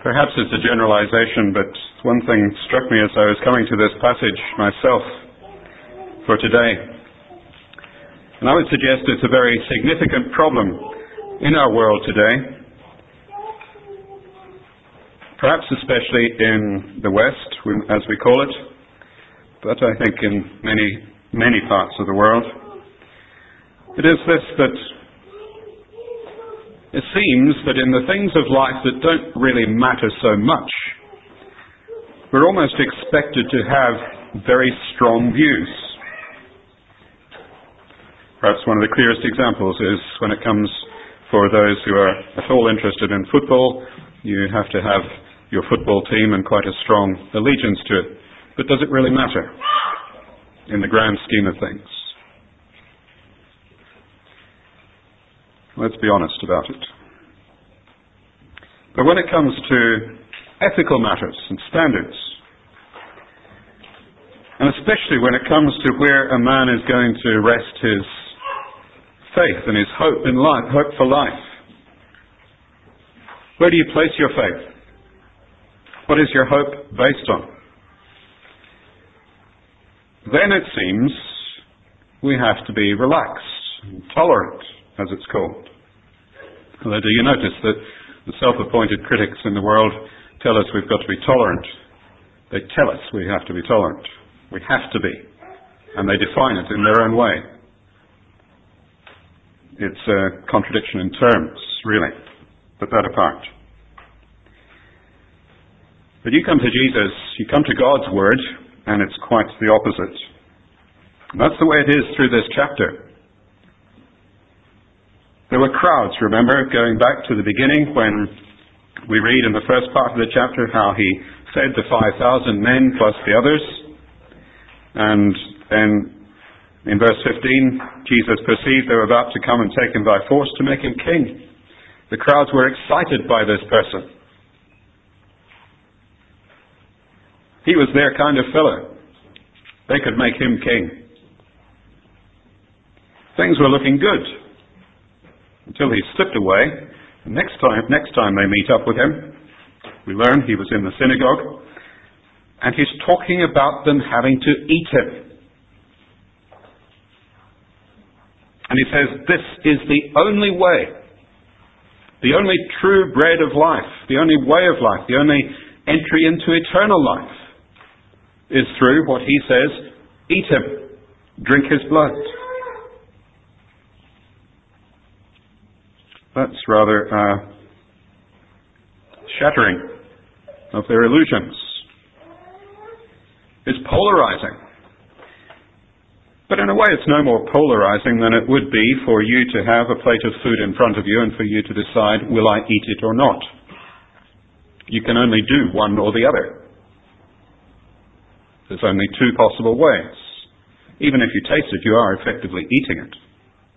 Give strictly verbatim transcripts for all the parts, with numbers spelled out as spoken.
Perhaps it's a generalization, but one thing struck me as I was coming to this passage myself for today. And I would suggest it's a very significant problem in our world today, perhaps especially in the West, as we call it, but I think in many, many parts of the world. It is this, that it seems that in the things of life that don't really matter so much, we're almost expected to have very strong views. Perhaps one of the clearest examples is when it comes for those who are at all interested in football, you have to have your football team and quite a strong allegiance to it. But does it really matter in the grand scheme of things? Let's be honest about it. But when it comes to ethical matters and standards, and especially when it comes to where a man is going to rest his faith and his hope in life, hope for life, where do you place your faith? What is your hope based on? Then it seems we have to be relaxed and tolerant, as it's called. Although, do you notice that the self-appointed critics in the world tell us we've got to be tolerant? They tell us we have to be tolerant. We have to be. And they define it in their own way. It's a contradiction in terms, really. But that apart. But you come to Jesus, you come to God's Word, and it's quite the opposite. And that's the way it is through this chapter. There were crowds, remember, going back to the beginning when we read in the first part of the chapter how he fed the five thousand men plus the others. And then in verse fifteen, Jesus perceived they were about to come and take him by force to make him king. The crowds were excited by this person. He was their kind of fellow. They could make him king. Things were looking good until he slipped away. Next time, next time they meet up with him, we learn he was in the synagogue, and he's talking about them having to eat him. And he says, this is the only way, the only true bread of life, the only way of life, the only entry into eternal life is through what he says, eat him, drink his blood. That's rather uh, shattering of their illusions. It's polarizing. But in a way it's no more polarizing than it would be for you to have a plate of food in front of you and for you to decide, will I eat it or not? You can only do one or the other. There's only two possible ways. Even if you taste it, you are effectively eating it.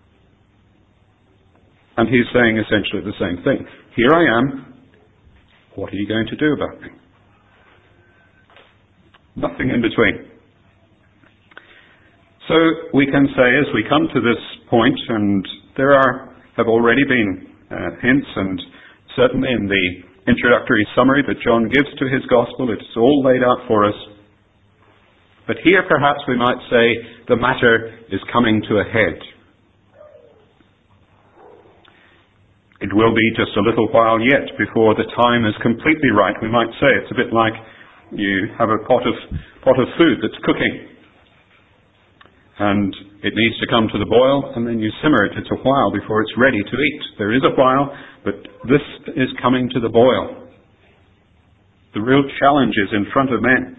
And he's saying essentially the same thing. Here I am. What are you going to do about me? Nothing in between. So we can say as we come to this point, and there are have already been uh, hints, and certainly in the introductory summary that John gives to his gospel, it's all laid out for us. But here perhaps we might say the matter is coming to a head. It will be just a little while yet before the time is completely right. We might say it's a bit like you have a pot of pot of food that's cooking. And it needs to come to the boil, and then you simmer it. It's a while before it's ready to eat. There is a while, but this is coming to the boil. The real challenge is in front of men.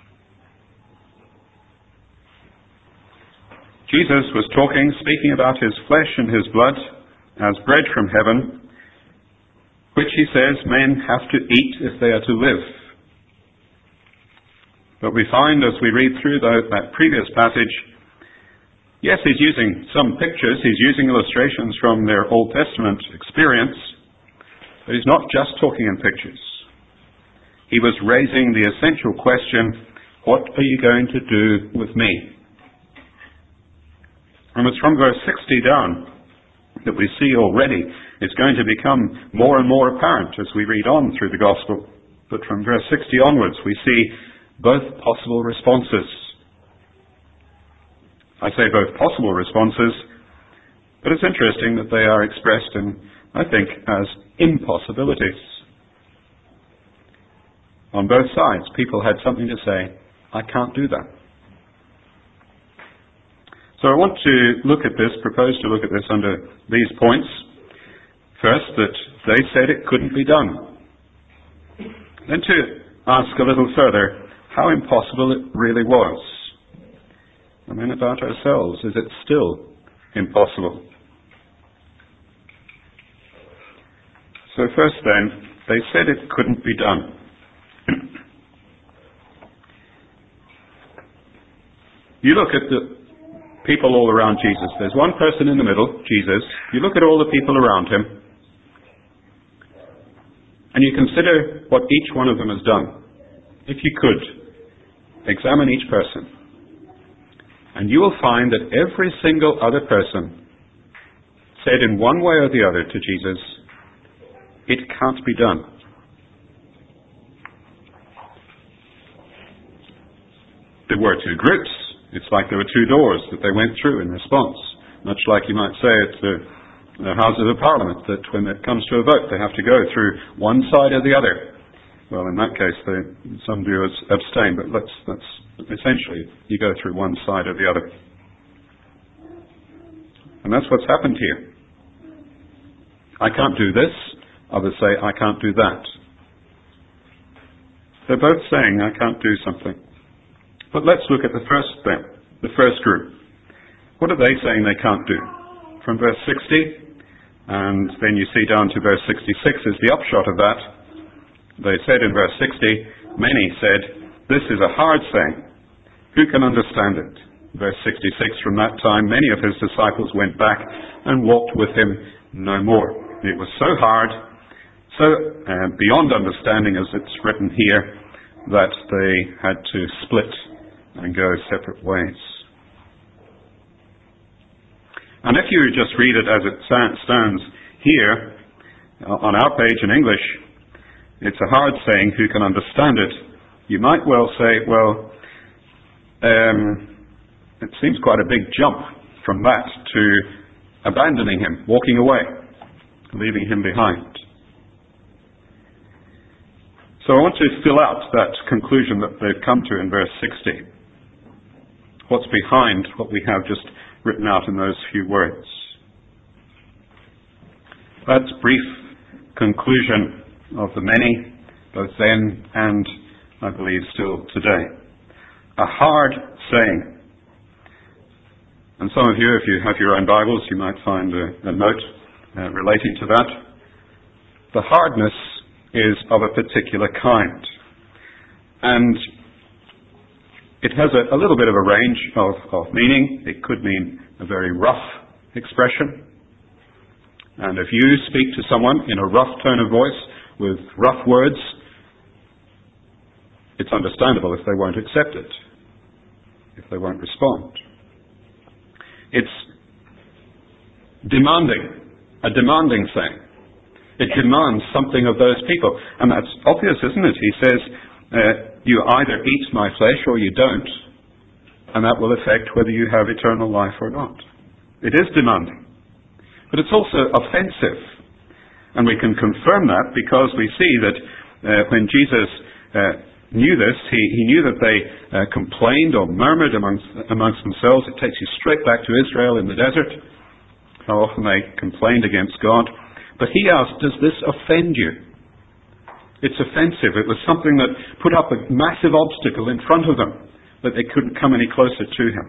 Jesus was talking, speaking about his flesh and his blood as bread from heaven, which he says men have to eat if they are to live. But we find as we read through the, that previous passage, yes, he's using some pictures, he's using illustrations from their Old Testament experience, but he's not just talking in pictures. He was raising the essential question, what are you going to do with me? And it's from verse sixty down that we see already it's going to become more and more apparent as we read on through the Gospel. But from verse sixty onwards, we see both possible responses. I say both possible responses, but it's interesting that they are expressed in, I think, as impossibilities. On both sides, people had something to say, I can't do that. So I want to look at this, propose to look at this under these points. First, that they said it couldn't be done. Then to ask a little further how impossible it really was. And then about ourselves, is it still impossible? So first then, they said it couldn't be done. You look at the people all around Jesus. There's one person in the middle, Jesus. You look at all the people around him, and you consider what each one of them has done. If you could, examine each person. And you will find that every single other person said in one way or the other to Jesus, it can't be done. There were two groups. It's like there were two doors that they went through in response. Much like you might say at the, the Houses of Parliament, that when it comes to a vote, they have to go through one side or the other. Well, in that case, they, some viewers abstain, but let's, that's essentially, you go through one side or the other. And that's what's happened here. I can't do this. Others say, I can't do that. They're both saying, I can't do something. But let's look at the first thing, the first group. What are they saying they can't do? From verse sixty, and then you see down to verse sixty-six is the upshot of that. They said in verse sixty, many said, this is a hard saying. Who can understand it? Verse sixty-six, from that time many of his disciples went back and walked with him no more. It was so hard, so uh, beyond understanding, as it's written here, that they had to split and go separate ways. And if you just read it as it stands here, on our page in English, it's a hard saying, who can understand it? You might well say, well, um, it seems quite a big jump from that to abandoning him, walking away, leaving him behind. So I want to fill out that conclusion that they've come to in verse sixty. What's behind what we have just written out in those few words? That's brief conclusion of the many, both then and, I believe, still today. A hard saying. And some of you, if you have your own Bibles, you might find a, a note uh, relating to that. The hardness is of a particular kind. And it has a, a little bit of a range of, of meaning. It could mean a very rough expression. And if you speak to someone in a rough tone of voice with rough words, it's understandable if they won't accept it, if they won't respond. It's demanding, a demanding thing. It demands something of those people. And that's obvious, isn't it? He says, uh, you either eat my flesh or you don't, and that will affect whether you have eternal life or not. It is demanding. But it's also offensive. And we can confirm that because we see that uh, when Jesus uh, knew this, he, he knew that they uh, complained or murmured amongst, amongst themselves. It takes you straight back to Israel in the desert, how often they complained against God. But he asked, does this offend you? It's offensive. It was something that put up a massive obstacle in front of them, that they couldn't come any closer to him.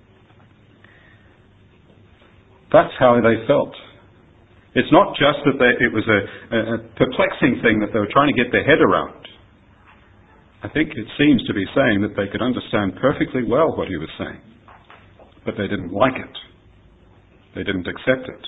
That's how they felt. It's not just that they, it was a, a perplexing thing that they were trying to get their head around. I think it seems to be saying that they could understand perfectly well what he was saying, but they didn't like it. They didn't accept it.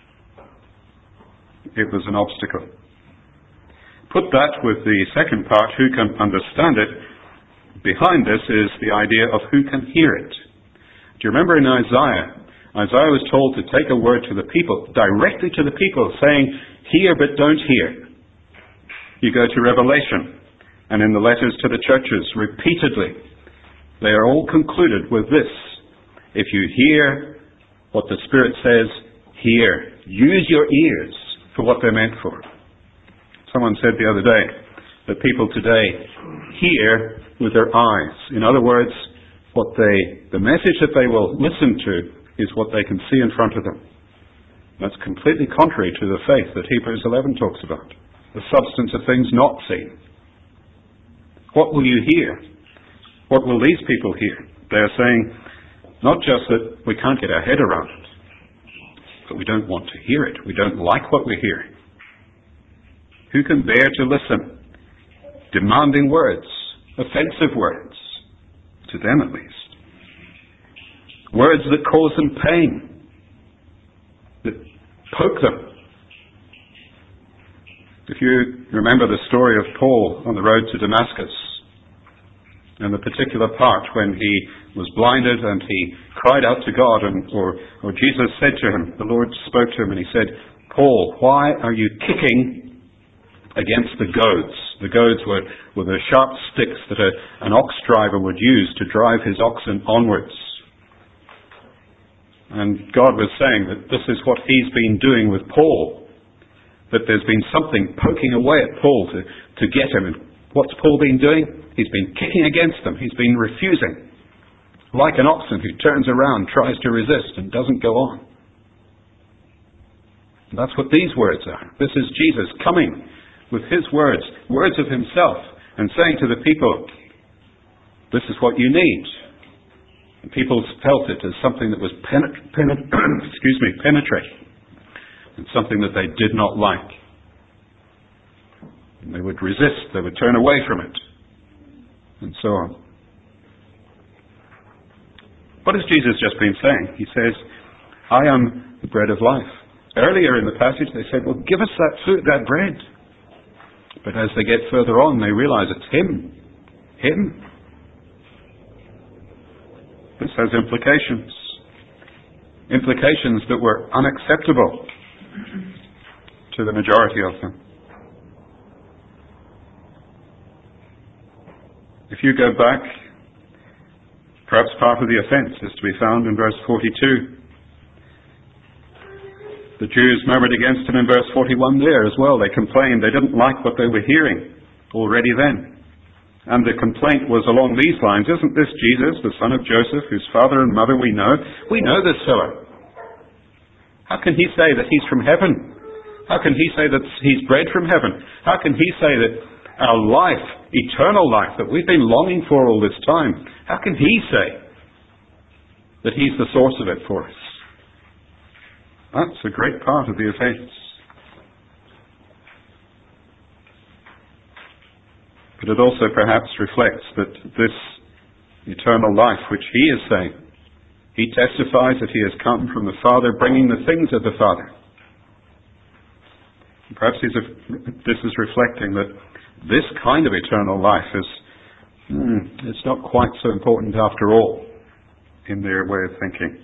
It was an obstacle. Put that with the second part, who can understand it. Behind this is the idea of who can hear it. Do you remember in Isaiah? Isaiah was told to take a word to the people, directly to the people, saying, hear but don't hear. You go to Revelation, and in the letters to the churches repeatedly, they are all concluded with this: if you hear what the Spirit says, hear. Use your ears for what they're meant for. Someone said the other day that people today hear with their eyes. In other words, what they, the message that they will listen to is what they can see in front of them. That's completely contrary to the faith that Hebrews eleven talks about. The substance of things not seen. What will you hear? What will these people hear? They're saying, not just that we can't get our head around it, but we don't want to hear it. We don't like what we hear. Who can bear to listen? Demanding words, offensive words, to them at least. Words that cause them pain, that poke them. If you remember the story of Paul on the road to Damascus, and the particular part when he was blinded and he cried out to God, and or, or Jesus said to him, the Lord spoke to him and he said, Paul, why are you kicking against the goads? The goads were, were the sharp sticks that a, an ox driver would use to drive his oxen onwards. And God was saying that this is what he's been doing with Paul, that there's been something poking away at Paul to, to get him. And what's Paul been doing? He's been kicking against them. He's been refusing. Like an oxen who turns around, tries to resist, and doesn't go on. And that's what these words are. This is Jesus coming with his words, words of himself, and saying to the people, this is what you need. And people felt it as something that was penet- penet- excuse me, penetrating, and something that they did not like. And they would resist, they would turn away from it, and so on. What has Jesus just been saying? He says, I am the bread of life. Earlier in the passage they said, well, give us that food, that bread. But as they get further on, they realize it's him. Him. This has implications. Implications that were unacceptable to the majority of them. If you go back, perhaps part of the offense is to be found in verse forty-two. The Jews murmured against him in verse forty-one there as well. They complained. They didn't like what they were hearing already then. And the complaint was along these lines, isn't this Jesus, the son of Joseph, whose father and mother we know? We know this fellow. How can he say that he's from heaven? How can he say that he's bread from heaven? How can he say that our life, eternal life, that we've been longing for all this time, how can he say that he's the source of it for us? That's a great part of the offense. But it also perhaps reflects that this eternal life which he is saying, he testifies that he has come from the Father, bringing the things of the Father. Perhaps he's a, this is reflecting that this kind of eternal life is, hmm, it's not quite so important after all in their way of thinking.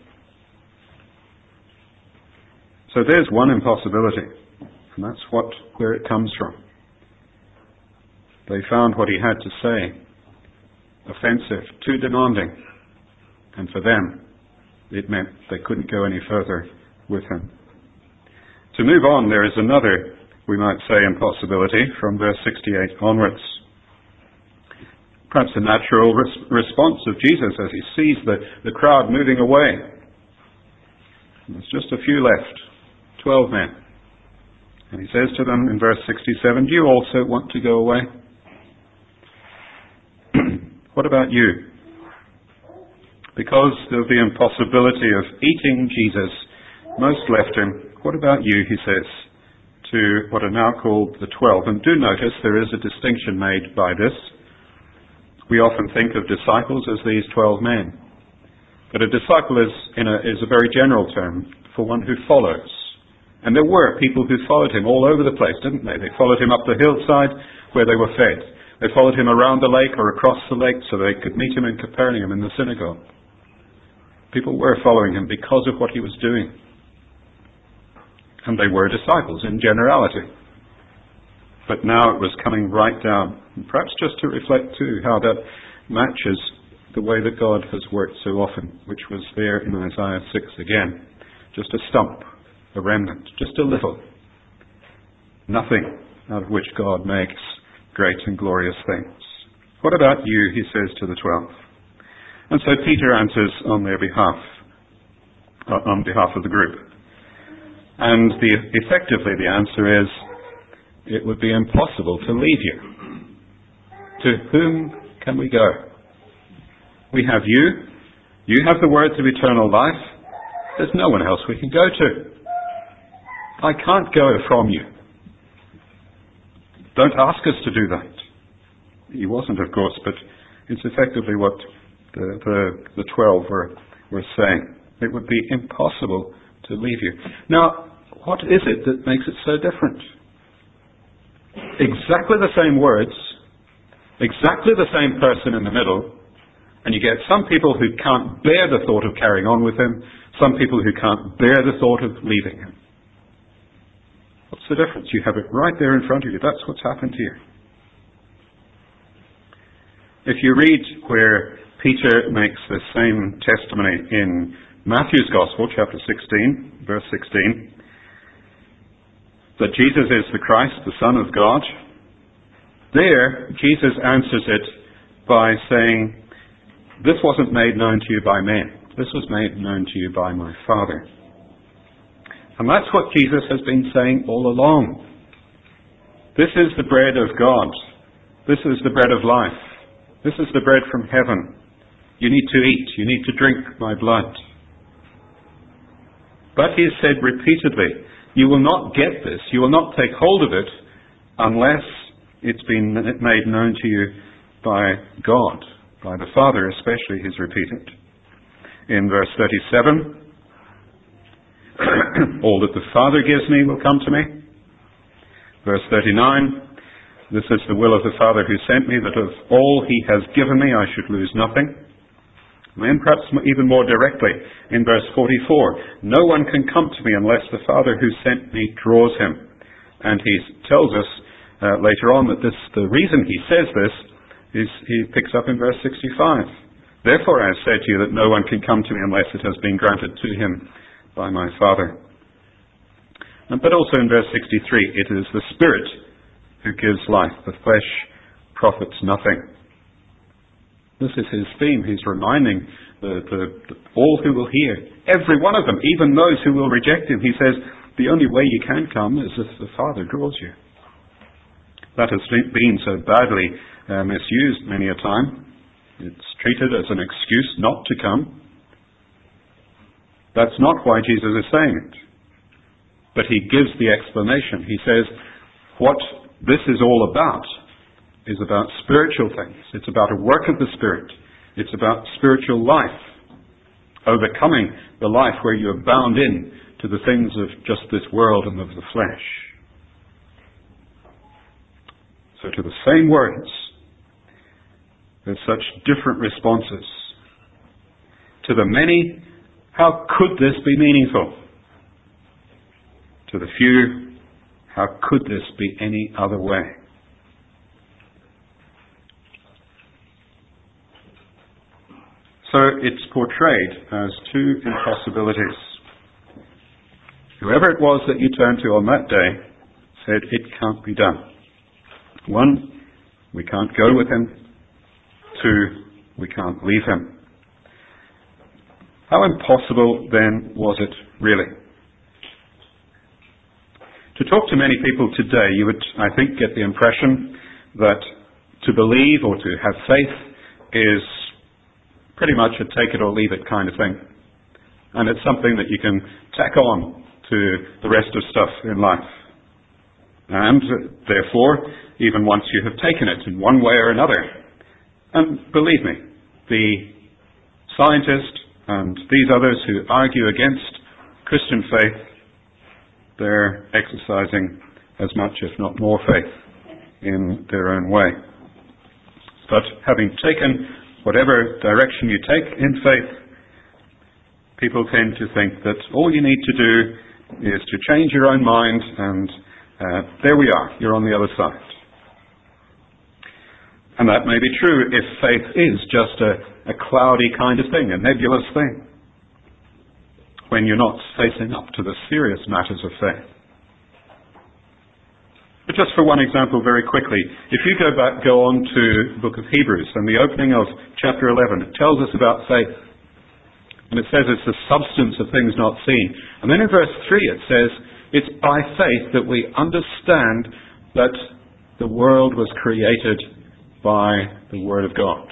So there's one impossibility, and that's what where it comes from. They found what he had to say offensive, too demanding, and for them it meant they couldn't go any further with him. To move on, there is another, we might say, impossibility from verse sixty-eight onwards. Perhaps a natural res- response of Jesus as he sees the, the crowd moving away. There's just a few left. Twelve men. And he says to them in verse sixty-seven, do you also want to go away? What about you? Because of the impossibility of eating Jesus, most left him. What about you, he says, to what are now called the twelve. And do notice there is a distinction made by this. We often think of disciples as these twelve men. But a disciple is, in a, is a very general term for one who follows. And there were people who followed him all over the place, didn't they? They followed him up the hillside where they were fed. They followed him around the lake or across the lake so they could meet him in Capernaum in the synagogue. People were following him because of what he was doing. And they were disciples in generality. but now it was coming right down. And perhaps just to reflect too how that matches the way that God has worked so often, which was there in Isaiah six again. Just a stump, a remnant, just a little. Nothing out of which God makes great and glorious things. What about you, he says to the twelve. And so Peter answers on their behalf, uh, on behalf of the group. And the, effectively the answer is, it would be impossible to leave you. To whom can we go? We have you. You have the words of eternal life. There's no one else we can go to. I can't go from you. Don't ask us to do that. He wasn't, of course, but it's effectively what the, the, the twelve were, were saying. It would be impossible to leave you. Now, what is it that makes it so different? Exactly the same words, exactly the same person in the middle, and you get some people who can't bear the thought of carrying on with him, some people who can't bear the thought of leaving him. What's the difference? You have it right there in front of you. That's what's happened here. If you read where Peter makes the same testimony in Matthew's Gospel, chapter sixteen, verse sixteen, that Jesus is the Christ, the Son of God, there Jesus answers it by saying, this wasn't made known to you by men. This was made known to you by my Father. And that's what Jesus has been saying all along. This is the bread of God. This is the bread of life. This is the bread from heaven. You need to eat. You need to drink my blood. But he has said repeatedly, you will not get this, you will not take hold of it unless it's been made known to you by God, by the Father especially, he's repeated. In verse thirty-seven, all that the Father gives me will come to me. Verse thirty-nine, this is the will of the Father who sent me, that of all he has given me I should lose nothing. And then perhaps even more directly, in verse forty-four, no one can come to me unless the Father who sent me draws him. And he tells us uh, later on that this, the reason he says this is, he picks up in verse sixty-five. Therefore I have said to you that no one can come to me unless it has been granted to him by my Father. And, but also in verse sixty-three, it is the Spirit who gives life. The flesh profits nothing. This is his theme. He's reminding the, the, the, all who will hear, every one of them, even those who will reject him. He says, the only way you can come is if the Father draws you. That has been so badly uh, misused many a time. It's treated as an excuse not to come. That's not why Jesus is saying it. But he gives the explanation. He says, what this is all about is about spiritual things. It's about a work of the Spirit. It's about spiritual life. Overcoming the life where you are bound in to the things of just this world and of the flesh. So to the same words, there's such different responses. To the many, how could this be meaningful? To the few, how could this be any other way? So it's portrayed as two impossibilities. Whoever it was that you turned to on that day said it can't be done. One, we can't go with him. Two, we can't leave him. How impossible then was it really? To talk to many people today, you would, I think, get the impression that to believe or to have faith is pretty much a take it or leave it kind of thing. And it's something that you can tack on to the rest of stuff in life. And therefore, even once you have taken it in one way or another, and believe me, the scientist and these others who argue against Christian faith, they're exercising as much, if not more, faith in their own way. But having taken whatever direction you take in faith, people tend to think that all you need to do is to change your own mind and uh, there we are, you're on the other side. And that may be true if faith is just a, a cloudy kind of thing, a nebulous thing, when you're not facing up to the serious matters of faith. But just for one example very quickly, if you go back, go on to the book of Hebrews and the opening of chapter eleven, it tells us about faith. And it says it's the substance of things not seen. And then in verse three it says, it's by faith that we understand that the world was created by the Word of God.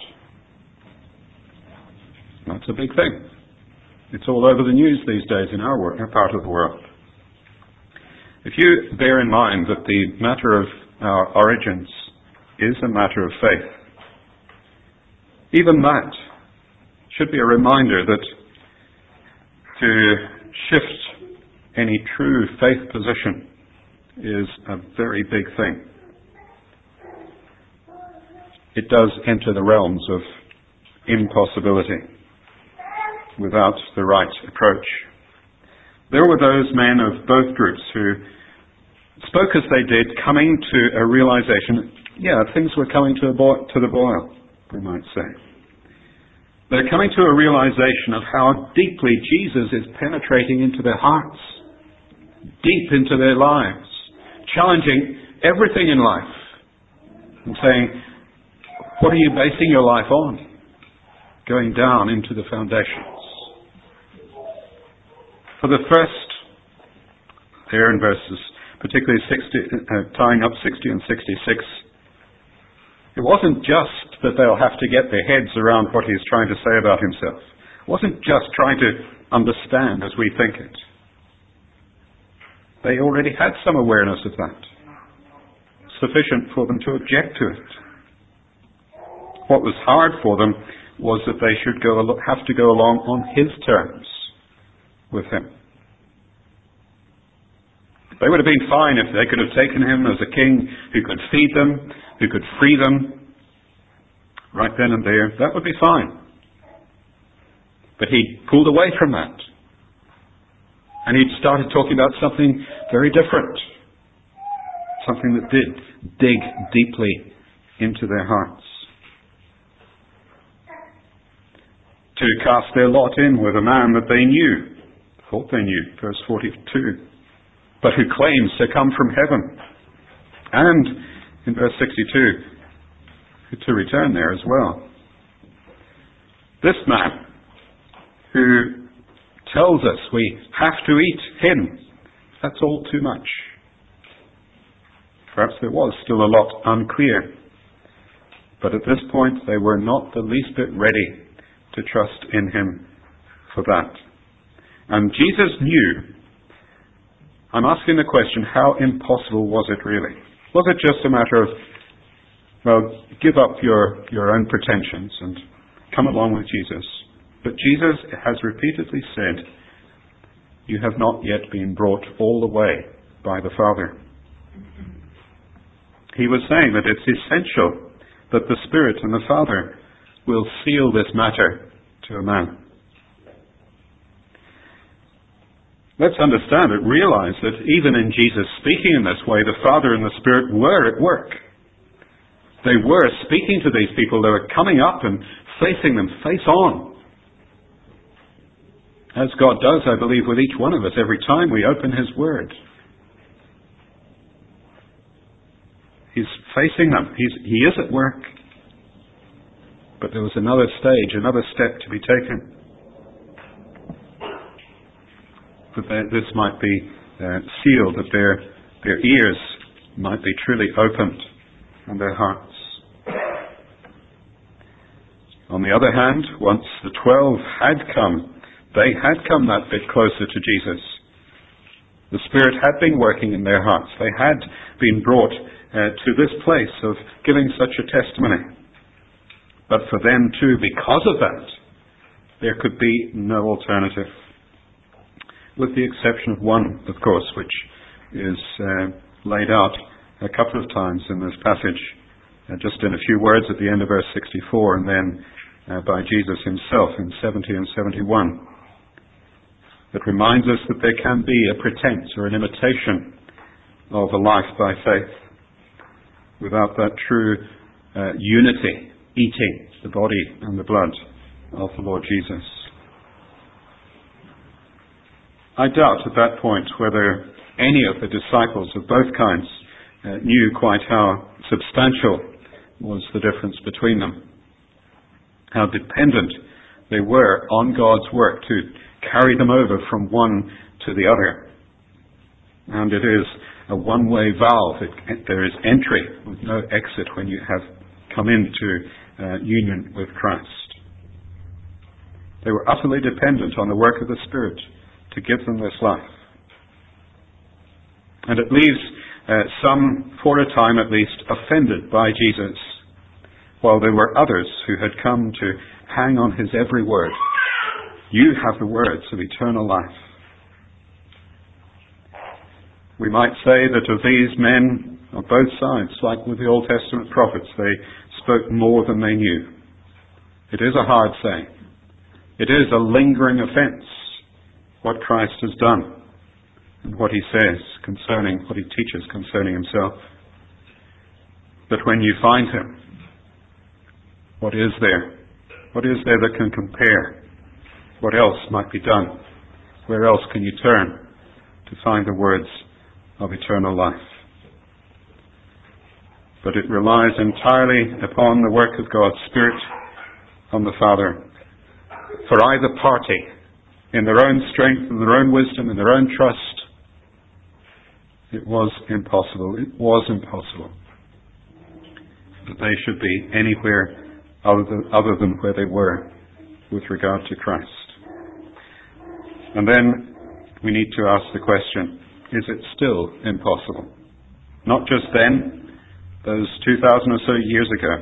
That's a big thing. It's all over the news these days in our, world, our part of the world. If you bear in mind that the matter of our origins is a matter of faith, even that should be a reminder that to shift any true faith position is a very big thing. It does enter the realms of impossibility without the right approach. There were those men of both groups who spoke as they did, coming to a realization, yeah, things were coming to, a bo- to the boil, we might say. They're coming to a realization of how deeply Jesus is penetrating into their hearts, deep into their lives, challenging everything in life, and saying, what are you basing your life on? Going down into the foundations. For the first, there in verses, particularly sixty, uh, tying up sixty and sixty-six, it wasn't just that they'll have to get their heads around what he's trying to say about himself. It wasn't just trying to understand as we think it. They already had some awareness of that, sufficient for them to object to it. What was hard for them was that they should go have to go along on his terms with him. They would have been fine if they could have taken him as a king who could feed them, who could free them right then and there. That would be fine. But he pulled away from that. And he'd started talking about something very different. Something that did dig deeply into their hearts. To cast their lot in with a man that they knew, thought they knew, verse forty-two, but who claims to come from heaven. And in verse sixty-two, to return there as well. This man who tells us we have to eat him, that's all too much. Perhaps there was still a lot unclear. But at this point they were not the least bit ready to trust in him for that. And Jesus knew. I'm asking the question, how impossible was it really? Was it just a matter of, well, give up your, your own pretensions and come along with Jesus? But Jesus has repeatedly said, you have not yet been brought all the way by the Father. He was saying that it's essential that the Spirit and the Father will seal this matter to a man. Let's understand it, realize that even in Jesus speaking in this way, the Father and the Spirit were at work. They were speaking to these people. They were coming up and facing them face on. As God does, I believe, with each one of us every time we open His Word. He's facing them. He's, he is at work. But there was another stage, another step to be taken. That this might be uh, sealed, that their, their ears might be truly opened and their hearts. On the other hand, once the twelve had come, they had come that bit closer to Jesus. The Spirit had been working in their hearts. They had been brought uh, to this place of giving such a testimony. But for them too, because of that, there could be no alternative. With the exception of one, of course, which is uh, laid out a couple of times in this passage, uh, just in a few words at the end of verse sixty-four, and then uh, by Jesus himself in seventy and seventy-one. It reminds us that there can be a pretense or an imitation of a life by faith, without that true uh, unity, eating the body and the blood of the Lord Jesus. I doubt at that point whether any of the disciples of both kinds uh, knew quite how substantial was the difference between them, how dependent they were on God's work to carry them over from one to the other. And it is a one-way valve. It, there is entry with no exit when you have come into uh, union with Christ. They were utterly dependent on the work of the Spirit to give them this life. And it leaves uh, some, for a time at least, offended by Jesus, while there were others who had come to hang on his every word. You have the words of eternal life. We might say that of these men on both sides, like with the Old Testament prophets, they spoke more than they knew. It is a hard saying. It is a lingering offence, what Christ has done and what he says concerning, what he teaches concerning himself. But when you find him, what is there? What is there that can compare? What else might be done? Where else can you turn to find the words of eternal life? But it relies entirely upon the work of God's Spirit, on the Father. For either party, in their own strength, in their own wisdom, in their own trust, it was impossible. It was impossible that they should be anywhere other than, other than where they were with regard to Christ. And then we need to ask the question, is it still impossible? Not just then, those two thousand or so years ago.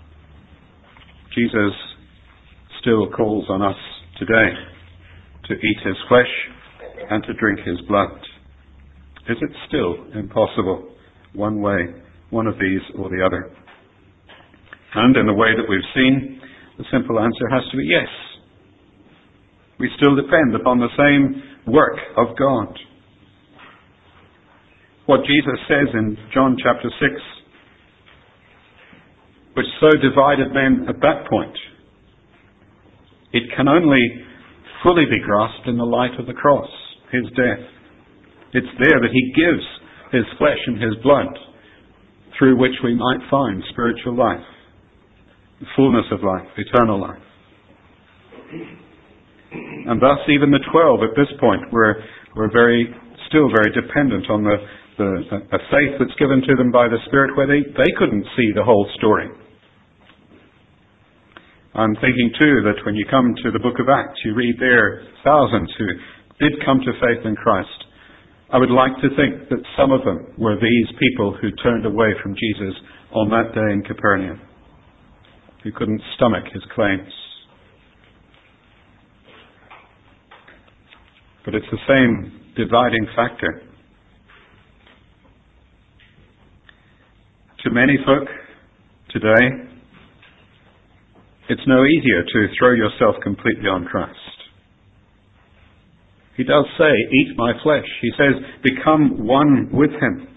Jesus still calls on us today to eat his flesh and to drink his blood. Is it still impossible, one way, one of these or the other? And in the way that we've seen, the simple answer has to be yes. We still depend upon the same work of God. What Jesus says in John chapter six, which so divided men at that point, it can only fully be grasped in the light of the cross, his death. It's there that he gives his flesh and his blood, through which we might find spiritual life, the fullness of life, eternal life. And thus even the twelve at this point were, were very, still very dependent on the, the a faith that's given to them by the Spirit where they, they couldn't see the whole story. I'm thinking too that when you come to the book of Acts, you read there thousands who did come to faith in Christ. I would like to think that some of them were these people who turned away from Jesus on that day in Capernaum, who couldn't stomach his claims. But it's the same dividing factor. To many folk today, it's no easier to throw yourself completely on Christ. He does say, eat my flesh. He says, become one with him.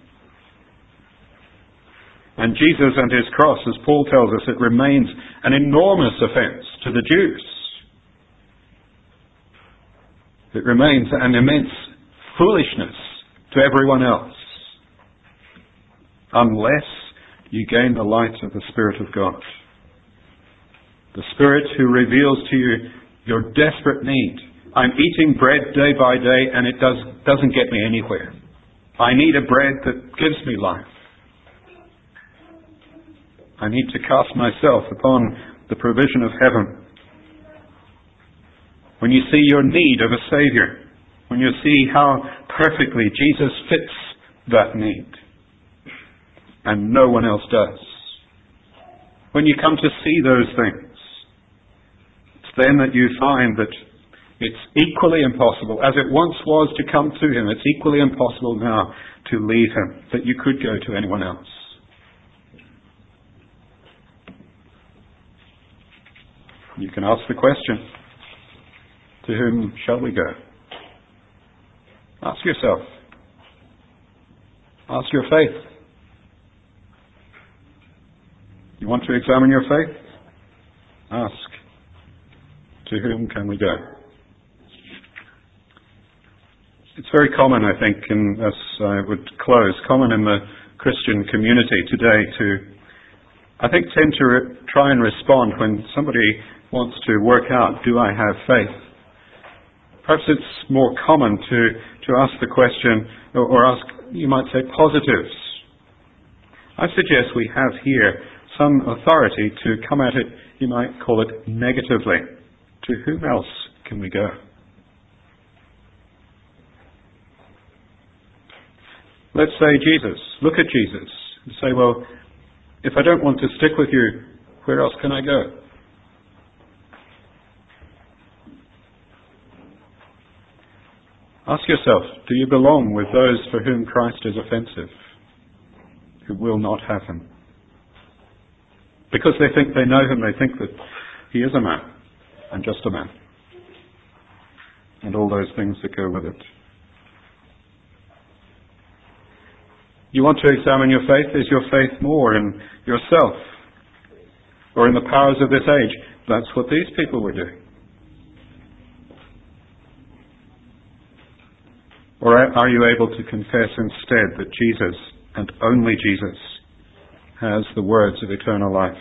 And Jesus and his cross, as Paul tells us, it remains an enormous offence to the Jews. It remains an immense foolishness to everyone else, unless you gain the light of the Spirit of God. The Spirit who reveals to you your desperate need. I'm eating bread day by day and it does, doesn't get me anywhere. I need a bread that gives me life. I need to cast myself upon the provision of heaven. When you see your need of a Saviour, when you see how perfectly Jesus fits that need, and no one else does, when you come to see those things, it's then that you find that it's equally impossible, as it once was to come to him, it's equally impossible now to leave him, that you could go to anyone else. You can ask the question, to whom shall we go? Ask yourself. Ask your faith. You want to examine your faith? Ask. To whom can we go? It's very common, I think, and as I would close, common in the Christian community today to, I think, tend to re- try and respond when somebody wants to work out, do I have faith? Perhaps it's more common to, to ask the question, or, or ask, you might say, positives. I suggest we have here some authority to come at it, you might call it negatively. To whom else can we go? Let's say Jesus. Look at Jesus and say, well, if I don't want to stick with you, where else can I go? Ask yourself, do you belong with those for whom Christ is offensive, who will not have him? Because they think they know him, they think that he is a man, and just a man, and all those things that go with it. You want to examine your faith? Is your faith more in yourself or in the powers of this age? That's what these people were doing. Or are you able to confess instead that Jesus, and only Jesus, has the words of eternal life?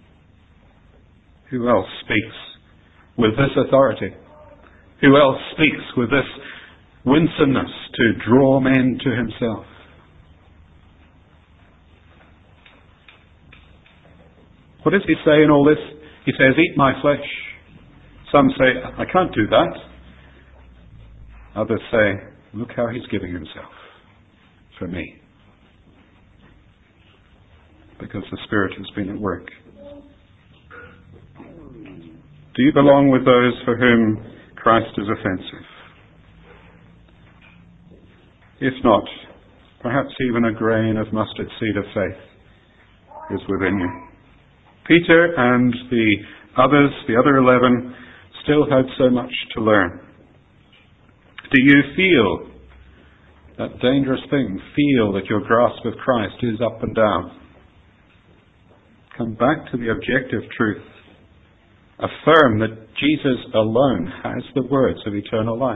Who else speaks with this authority? Who else speaks with this winsomeness to draw men to himself? What does he say in all this? He says, eat my flesh. Some say, I can't do that. Others say, look how he's giving himself for me. Because the Spirit has been at work. Do you belong with those for whom Christ is offensive? If not, perhaps even a grain of mustard seed of faith is within you. Peter and the others, the other eleven, still had so much to learn. Do you feel that dangerous thing? Feel that your grasp of Christ is up and down? Come back to the objective truth. Affirm that Jesus alone has the words of eternal life.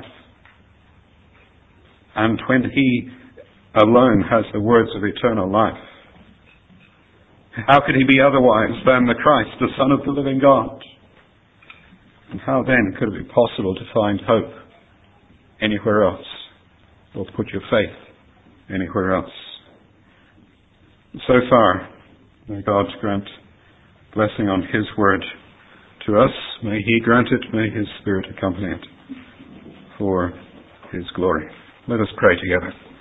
And when he alone has the words of eternal life, how could he be otherwise than the Christ, the Son of the living God? And how then could it be possible to find hope anywhere else, or put your faith anywhere else? So far, may God grant blessing on his word to us. May he grant it, may his Spirit accompany it for his glory. Let us pray together.